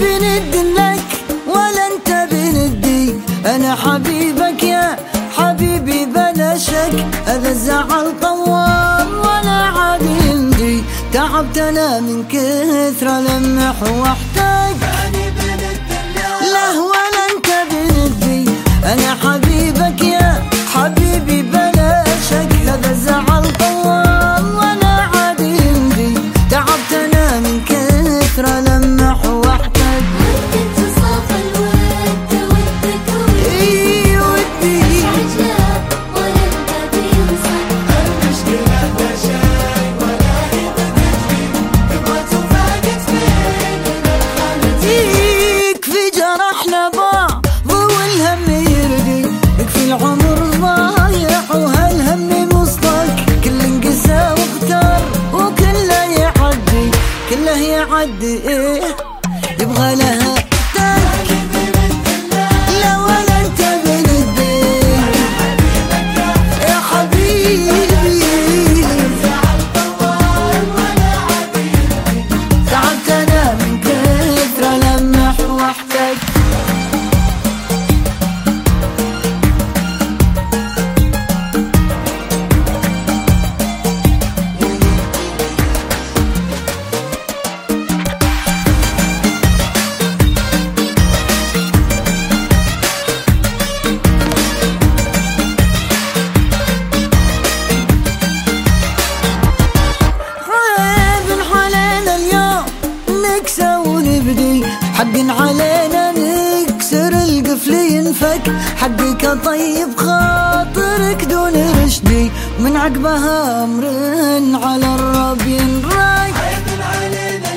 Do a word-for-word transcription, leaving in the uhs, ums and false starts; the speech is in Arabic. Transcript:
بند لك ولا انت بندي، انا حبيبك يا حبيبي بلا شك، هذا الزعل طوال ولا عاد يمدي، تعبت انا من كثر لمح واحتاج، لا ولا انت بندي، انا حبيبك يا حبيبي بلا شك، هذا الزعل طوال ولا عاد يمدي، تعبت انا من كثر لمح واحتاج. ودك تصاف الود ودك ودي ودي عجاب ولا انت بيوصل، المشكلة لا شيء ولا هي بتدري، تبغى تفاجئ بيننا الخالتين. يكفي جرحنا بعض والهم يردي، يكفي العمر ضايع وهالهم مصدق، كل انقسى واختار وكله يعدي، كله يعدي ايه يبغى لها تك، لا ولا انت بندي يا حبيبي، تعبت انا من كثر لمح واحتاج. نكسى ونبدي، حق علينا نكسر القفل ينفك، حقك طيب خاطرك دون رشدي، من عقبها امر على الرب ينراي، عيب علينا